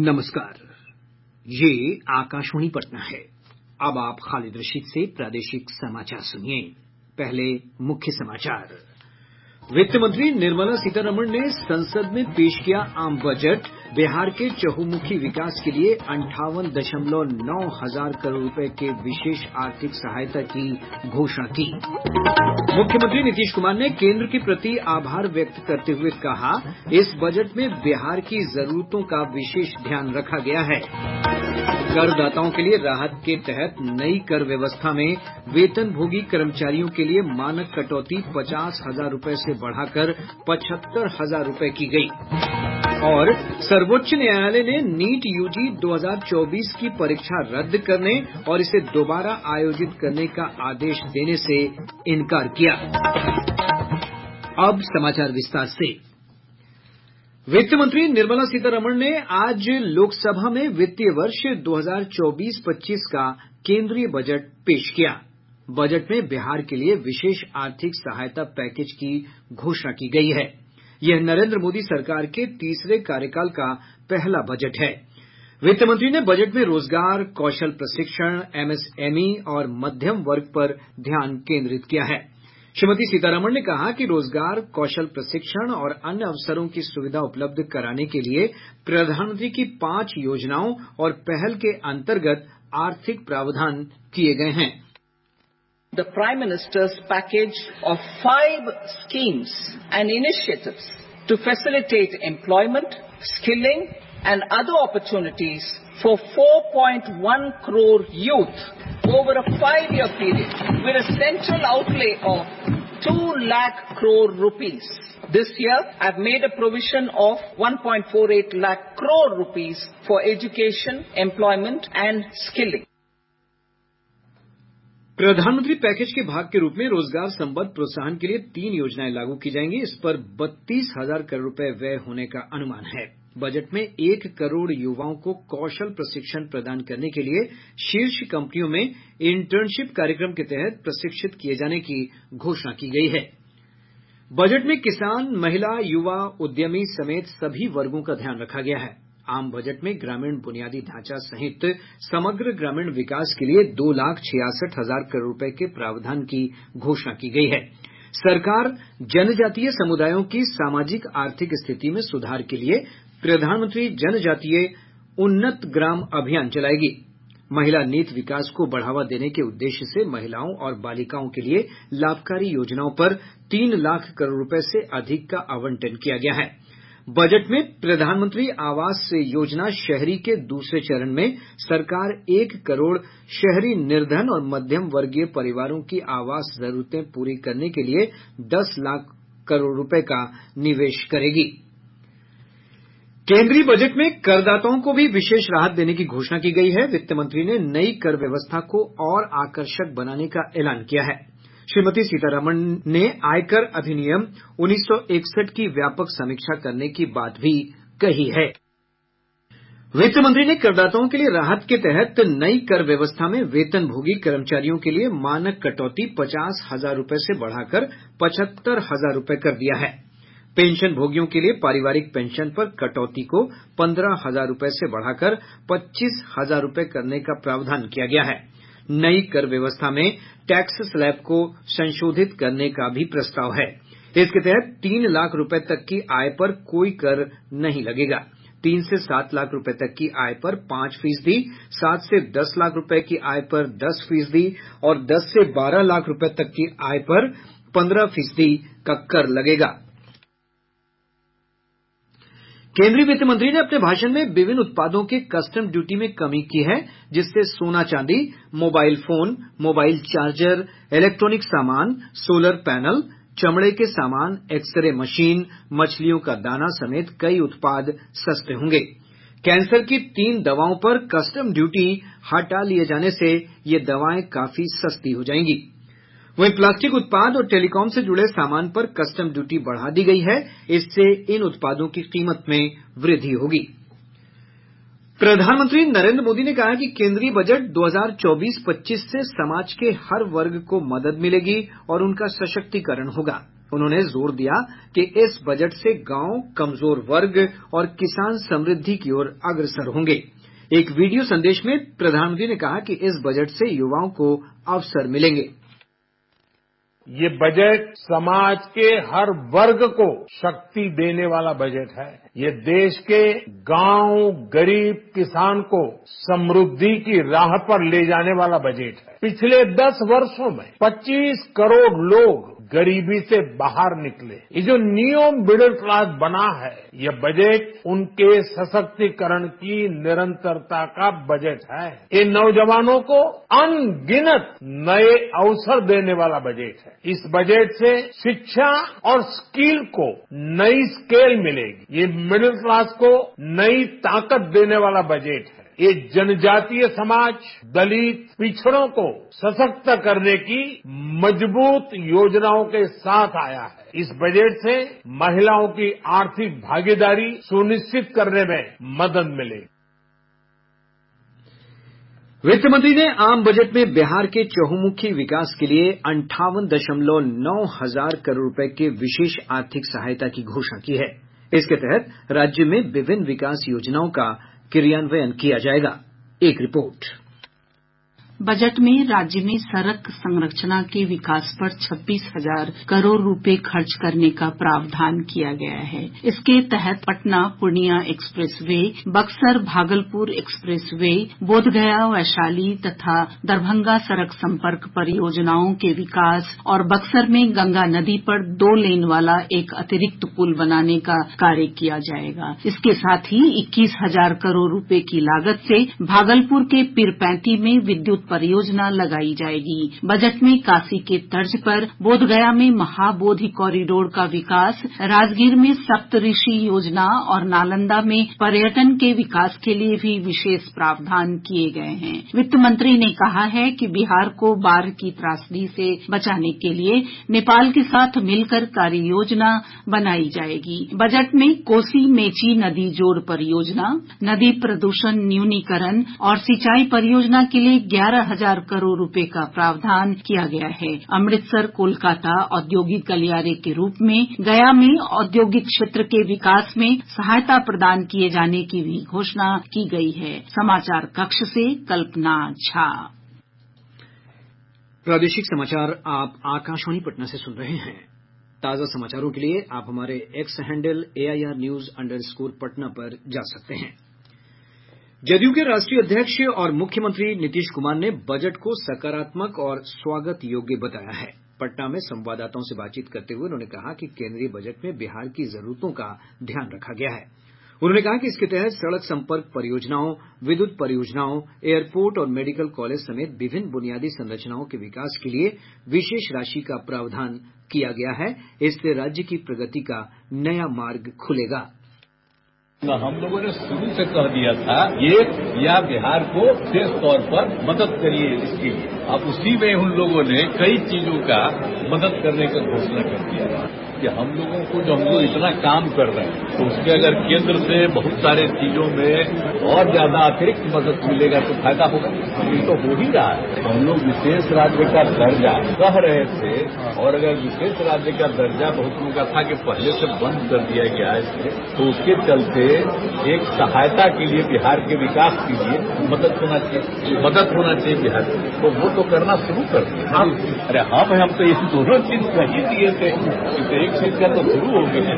नमस्कार, ये आकाशवाणी पटना है। अब आप खालिद रशीद से प्रादेशिक समाचार सुनिए। पहले मुख्य समाचार। वित्त मंत्री निर्मला सीतारमण ने संसद में पेश किया आम बजट। बिहार के चहुमुखी विकास के लिए 58.9 हजार करोड़ रुपए के विशेष आर्थिक सहायता की घोषणा की। मुख्यमंत्री नीतीश कुमार ने केंद्र के प्रति आभार व्यक्त करते हुए कहा, इस बजट में बिहार की जरूरतों का विशेष ध्यान रखा गया है। करदाताओं के लिए राहत के तहत नई कर व्यवस्था में वेतनभोगी कर्मचारियों के लिए मानक कटौती 50,000 रुपए से बढ़ाकर 75,000 रुपए की गई। और सर्वोच्च न्यायालय ने नीट यूजी 2024 की परीक्षा रद्द करने और इसे दोबारा आयोजित करने का आदेश देने से इनकार किया। अब समाचार विस्तार से। वित्त मंत्री निर्मला सीतारमण ने आज लोकसभा में वित्तीय वर्ष 2024-25 का केंद्रीय बजट पेश किया। बजट में बिहार के लिए विशेष आर्थिक सहायता पैकेज की घोषणा की गई है। यह नरेंद्र मोदी सरकार के तीसरे कार्यकाल का पहला बजट है। वित्त मंत्री ने बजट में रोजगार, कौशल प्रशिक्षण, एमएसएमई और मध्यम वर्ग पर ध्यान केंद्रित किया है। श्रीमती सीतारमण ने कहा कि रोजगार, कौशल प्रशिक्षण और अन्य अवसरों की सुविधा उपलब्ध कराने के लिए प्रधानमंत्री की 5 योजनाओं और पहल के अंतर्गत आर्थिक प्रावधान किए गए हैं। The Prime Minister's package of 5 schemes and initiatives to facilitate employment, skilling and other opportunities for 4.1 crore youth over a 5-year period with a central outlay of 2 lakh crore rupees. This year, I've made a provision of 1.48 lakh crore rupees for education, employment and skilling. प्रधानमंत्री package के भाग के रूप में रोजगार संबद्ध प्रोत्साहन के लिए 3 योजनाएं लागू की जाएंगी। इस पर 32,000 करोड़ रुपए व्यय होने का अनुमान है। बजट में 1 करोड़ युवाओं को कौशल प्रशिक्षण प्रदान करने के लिए शीर्ष कंपनियों में इंटर्नशिप कार्यक्रम के तहत प्रशिक्षित किए जाने की घोषणा की गई है। बजट में किसान, महिला, युवा, उद्यमी समेत सभी वर्गों का ध्यान रखा गया है। आम बजट में ग्रामीण बुनियादी ढांचा सहित समग्र ग्रामीण विकास के लिए 2,66,000 करोड़ रुपए के प्रावधान की घोषणा की गई है। सरकार जनजातीय समुदायों की सामाजिक आर्थिक स्थिति में सुधार के लिए प्रधानमंत्री जनजातीय उन्नत ग्राम अभियान चलाएगी। महिला नीति विकास को बढ़ावा देने के उद्देश्य से महिलाओं और बालिकाओं के लिए लाभकारी योजनाओं पर 3 लाख करोड़ रुपए से अधिक का आवंटन किया गया है। बजट में प्रधानमंत्री आवास योजना शहरी के दूसरे चरण में सरकार 1 करोड़ शहरी निर्धन और मध्यम वर्गीय परिवारों की आवास जरूरतें पूरी करने के लिए 10 लाख करोड़ रुपए का निवेश करेगी। केंद्रीय बजट में करदाताओं को भी विशेष राहत देने की घोषणा की गई है। वित्त मंत्री ने नई कर व्यवस्था को और आकर्षक बनाने का ऐलान किया है। श्रीमती सीतारमण ने आयकर अधिनियम 1961 की व्यापक समीक्षा करने की बात भी कही है। वित्त मंत्री ने करदाताओं के लिए राहत के तहत नई कर व्यवस्था में वेतनभोगी कर्मचारियों के लिए मानक कटौती 50,000 रुपए से बढ़ाकर 75,000 रुपए कर दिया है। पेंशन भोगियों के लिए पारिवारिक पेंशन पर कटौती को 15,000 रुपए से बढ़ाकर 25,000 रुपए करने का प्रावधान किया गया है। नई कर व्यवस्था में टैक्स स्लैब को संशोधित करने का भी प्रस्ताव है। इसके तहत 3 लाख रुपए तक की आय पर कोई कर नहीं लगेगा। 3 से 7 लाख रुपए तक की आय पर 5%, 7 से 10 लाख रुपए की आय पर 10% और 10 से 12 लाख रुपए तक की आय पर 15% का कर लगेगा। केंद्रीय वित्त मंत्री ने अपने भाषण में विभिन्न उत्पादों के कस्टम ड्यूटी में कमी की है, जिससे सोना चांदी, mobile phone, mobile charger, electronic सामान, सोलर पैनल, चमड़े के सामान, एक्सरे मशीन, मछलियों का दाना समेत कई उत्पाद सस्ते होंगे। कैंसर की 3 दवाओं पर कस्टम ड्यूटी हटा लिए जाने से ये दवाएं काफी सस्ती हो जाएंगी। वहीं प्लास्टिक उत्पाद और टेलीकॉम से जुड़े सामान पर कस्टम ड्यूटी बढ़ा दी गई है। इससे इन उत्पादों की कीमत में वृद्धि होगी। प्रधानमंत्री नरेंद्र मोदी ने कहा कि केंद्रीय बजट 2024-25 से समाज के हर वर्ग को मदद मिलेगी और उनका सशक्तीकरण होगा। उन्होंने जोर दिया कि इस बजट से गांव, कमजोर वर्ग और किसान समृद्धि की ओर अग्रसर होंगे। एक वीडियो संदेश में प्रधानमंत्री ने कहा कि इस बजट से युवाओं को अवसर मिलेंगे। ये बजट समाज के हर वर्ग को शक्ति देने वाला बजट है। ये देश के गांव, गरीब किसान को समृद्धि की राह पर ले जाने वाला बजट है। पिछले 10 वर्षों में 25 करोड़ लोग गरीबी से बाहर निकले। ये जो न्यू मिडिल क्लास बना है, ये बजट उनके सशक्तिकरण की निरंतरता का बजट है। ये नौजवानों को अनगिनत नए अवसर देने वाला बजट है। इस बजट से शिक्षा और स्किल को नई स्केल मिलेगी। ये मिडिल क्लास को नई ताकत देने वाला बजट है। ये जनजातीय समाज, दलित, पिछड़ों को सशक्त करने की मजबूत योजनाओं के साथ आया है। इस बजट से महिलाओं की आर्थिक भागीदारी सुनिश्चित करने में मदद मिलेगी। वित्त मंत्री ने आम बजट में बिहार के चहुमुखी विकास के लिए 58.9 हजार करोड़ रुपए के विशेष आर्थिक सहायता की घोषणा की है। इसके तहत राज्य में विभिन्न विकास योजनाओं का क्रियान्वयन किया जाएगा। एक रिपोर्ट। बजट में राज्य में सड़क संरचना के विकास पर 26,000 करोड़ रुपए खर्च करने का प्रावधान किया गया है। इसके तहत Patna Purnia express way, Buxar Bhagalpur express way, Bodhgaya Vaishali तथा दरभंगा सड़क संपर्क परियोजनाओं के विकास और बक्सर में गंगा नदी पर 2 लेन वाला एक अतिरिक्त पुल बनाने का कार्य किया जाएगा। इसके साथ ही 21,000 करोड़ रुपए की लागत से भागलपुर के पीरपैंती में विद्युत परियोजना लगाई जाएगी। बजट में काशी के तर्ज पर बोधगया में महाबोधि कॉरिडोर का विकास, राजगीर में सप्तऋषि योजना और नालंदा में पर्यटन के विकास के लिए भी विशेष प्रावधान किए गए हैं। वित्त मंत्री ने कहा है कि बिहार को बाढ़ की त्रासदी से बचाने के लिए नेपाल के साथ मिलकर कार्य योजना बनाई जाएगी। बजट में कोसी मेची नदी जोड़ परियोजना, नदी प्रदूषण न्यूनीकरण और सिंचाई परियोजना के लिए 11,000 करोड़ रुपए का प्रावधान किया गया है। अमृतसर कोलकाता औद्योगिक गलियारे के रूप में गया में औद्योगिक क्षेत्र के विकास में सहायता प्रदान किए जाने की भी घोषणा की गई है। समाचार कक्ष से कल्पना झा। प्रादेशिक समाचार आप आकाशवाणी पटना से सुन रहे हैं। ताजा समाचारों के लिए आप हमारे एक्स हैंडल AIR_News_पटना पर जा सकते हैं। जदयू के राष्ट्रीय अध्यक्ष और मुख्यमंत्री नीतीश कुमार ने बजट को सकारात्मक और स्वागत योग्य बताया है। पटना में संवाददाताओं से बातचीत करते हुए उन्होंने कहा कि केंद्रीय बजट में बिहार की जरूरतों का ध्यान रखा गया है। उन्होंने कहा कि इसके तहत सड़क संपर्क परियोजनाओं, विद्युत परियोजनाओं, एयरपोर्ट और मेडिकल कॉलेज समेत विभिन्न बुनियादी संरचनाओं के विकास के लिए विशेष राशि का प्रावधान किया गया है। इससे राज्य की प्रगति का नया मार्ग खुलेगा। हम लोगों ने शुरू से कह दिया था या बिहार को विशेष तौर पर मदद करिए इसके लिए। अब उसी में उन लोगों ने कई चीजों का मदद करने का घोषणा कर दिया कि हम लोगों को जो हम लोग इतना काम कर रहे हैं तो उसके अगर केंद्र से बहुत सारे चीजों में और ज्यादा अतिरिक्त मदद मिलेगा तो फायदा होगा। ये तो हो ही रहा है। हम लोग विशेष राज्य का दर्जा कह रहे थे और अगर विशेष राज्य का दर्जा बहुत लोगों का था कि पहले से बंद कर दिया गया है तो उसके चलते एक सहायता के लिए बिहार के विकास के लिए मदद होना चाहिए बिहार को, तो वो तो करना शुरू कर दिया। अरे हाँ भाई, हम तो ये दोनों चीज कही दिए थे, एक चीज का तो शुरू हो गया।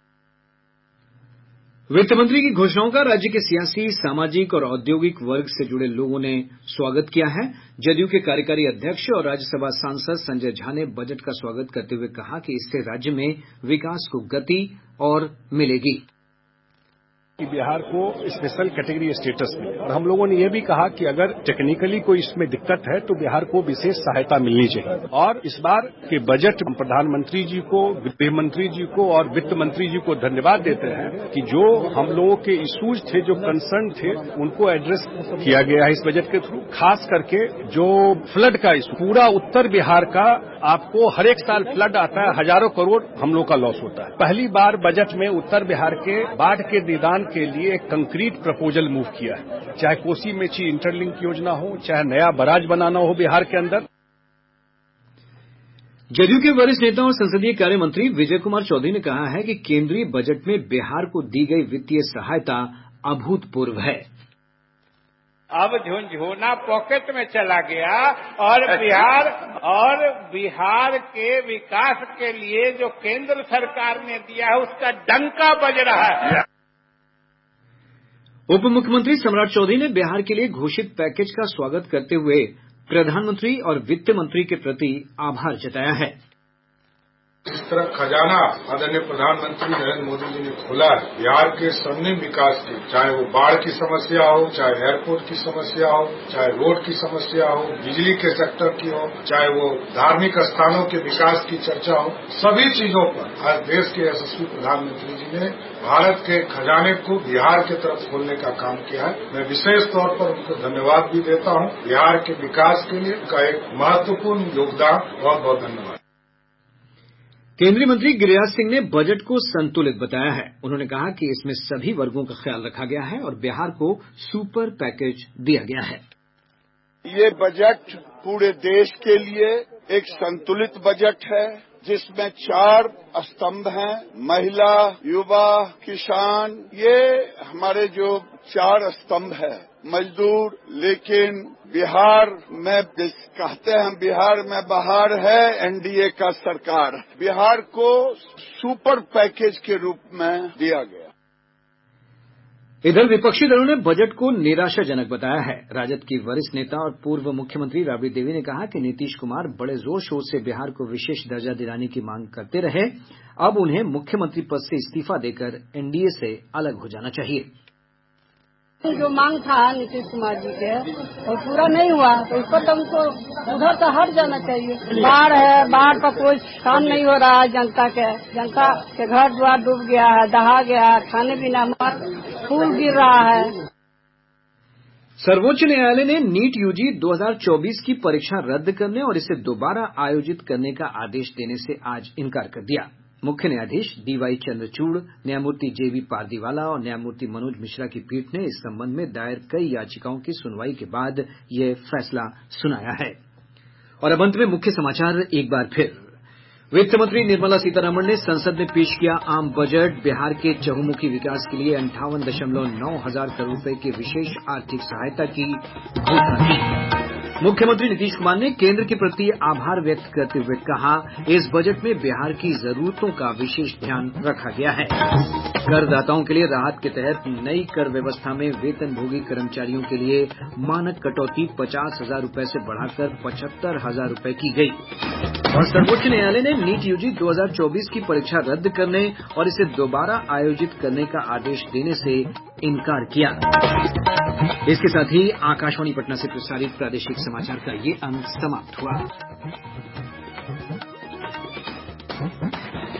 वित्त मंत्री की घोषणाओं का राज्य के सियासी, सामाजिक और औद्योगिक वर्ग से जुड़े लोगों ने स्वागत किया है। जदयू के कार्यकारी अध्यक्ष और राज्यसभा सांसद संजय झा ने बजट का स्वागत करते हुए कहा कि इससे राज्य में विकास को गति और मिलेगी। कि बिहार को स्पेशल कैटेगरी स्टेटस मिले और हम लोगों ने यह भी कहा कि अगर टेक्निकली कोई इसमें दिक्कत है तो बिहार को विशेष सहायता मिलनी चाहिए। और इस बार के बजट प्रधानमंत्री जी को, गृह मंत्री जी को और वित्त मंत्री जी को धन्यवाद देते हैं कि जो हम लोगों के इश्यूज थे, जो कंसर्न थे, उनको एड्रेस किया गया है इस बजट के थ्रू। खास करके जो फ्लड का इशू, पूरा उत्तर बिहार का आपको हर एक साल फ्लड आता है, हजारों करोड़ हम लोग का लॉस होता है। पहली बार बजट में उत्तर बिहार के बाढ़ के निदान के लिए एक कंक्रीट प्रपोजल मूव किया है, चाहे कोसी मेची इंटरलिंक योजना हो, चाहे नया बराज बनाना हो बिहार के अंदर। जदयू के वरिष्ठ नेता और संसदीय कार्य मंत्री विजय कुमार चौधरी ने कहा है कि केंद्रीय बजट में बिहार को दी गई वित्तीय सहायता अभूतपूर्व है। अब झुनझुना पॉकेट में चला गया और बिहार के विकास के लिए जो केंद्र सरकार ने दिया है उसका डंका बज रहा है। उप मुख्यमंत्री सम्राट चौधरी ने बिहार के लिए घोषित पैकेज का स्वागत करते हुए प्रधानमंत्री और वित्त मंत्री के प्रति आभार जताया है। जिस तरह खजाना आदरणीय प्रधानमंत्री नरेंद्र मोदी जी ने खोला है बिहार के स्वर्णिम विकास की, चाहे वो बाढ़ की समस्या हो, चाहे एयरपोर्ट की समस्या हो, चाहे रोड की समस्या हो, बिजली के सेक्टर की हो, चाहे वो धार्मिक स्थानों के विकास की चर्चा हो, सभी चीजों पर आज देश के यशस्वी प्रधानमंत्री जी ने भारत के खजाने को बिहार की तरफ खोलने का काम किया है। मैं विशेष तौर पर उनको धन्यवाद भी देता हूं। बिहार के विकास के लिए उनका एक महत्वपूर्ण योगदान, बहुत बहुत धन्यवाद। केंद्रीय मंत्री गिरिराज सिंह ने बजट को संतुलित बताया है। उन्होंने कहा कि इसमें सभी वर्गों का ख्याल रखा गया है और बिहार को सुपर पैकेज दिया गया है। ये बजट पूरे देश के लिए एक संतुलित बजट है जिसमें 4 स्तंभ हैं। महिला, युवा, किसान, ये हमारे जो 4 स्तंभ है। मजदूर, लेकिन बिहार में कहते हैं बिहार में बहार है एनडीए का सरकार। बिहार को सुपर पैकेज के रूप में दिया गया। इधर विपक्षी दलों ने बजट को निराशाजनक बताया है। राजद की वरिष्ठ नेता और पूर्व मुख्यमंत्री राबड़ी देवी ने कहा कि नीतीश कुमार बड़े जोर शोर से बिहार को विशेष दर्जा दिलाने की मांग करते रहे, अब उन्हें मुख्यमंत्री पद से इस्तीफा देकर एनडीए से अलग हो जाना चाहिए। जो मांग था नीतीश कुमार जी के और पूरा नहीं हुआ तो उस पर हमको उधर से हट जाना चाहिए। बाढ़ है, बाढ़ का कोई काम नहीं हो रहा है। जनता के घर द्वार डूब गया है, दहा गया है, खाने पीना फूल गिर रहा है। सर्वोच्च न्यायालय ने नीट यूजी 2024 की परीक्षा रद्द करने और इसे दोबारा आयोजित करने का आदेश देने से आज इनकार कर दिया। मुख्य न्यायाधीश डीवाई चंद्रचूड़, न्यायमूर्ति जेबी पारदीवाला और न्यायमूर्ति मनोज मिश्रा की पीठ ने इस संबंध में दायर कई याचिकाओं की सुनवाई के बाद यह फैसला सुनाया है। और अब अंत में मुख्य समाचार एक बार फिर। वित्त मंत्री निर्मला सीतारमण ने संसद में पेश किया आम बजट। बिहार के चहुमुखी विकास के लिए 58.9 हजार करोड़ रुपए की विशेष आर्थिक सहायता की घोषणा की। मुख्यमंत्री नीतीश कुमार ने केंद्र के प्रति आभार व्यक्त करते हुए कहा, इस बजट में बिहार की जरूरतों का विशेष ध्यान रखा गया है। करदाताओं के लिए राहत के तहत नई कर व्यवस्था में वेतनभोगी कर्मचारियों के लिए मानक कटौती 50,000 रुपए से बढ़ाकर 75,000 रुपए की गई। और सर्वोच्च न्यायालय ने नीट यूजी 2024 की परीक्षा रद्द करने और इसे दोबारा आयोजित करने का आदेश देने से इनकार किया। इसके साथ ही आकाशवाणी पटना से प्रसारित प्रादेशिक समाचार का ये अंक समाप्त हुआ।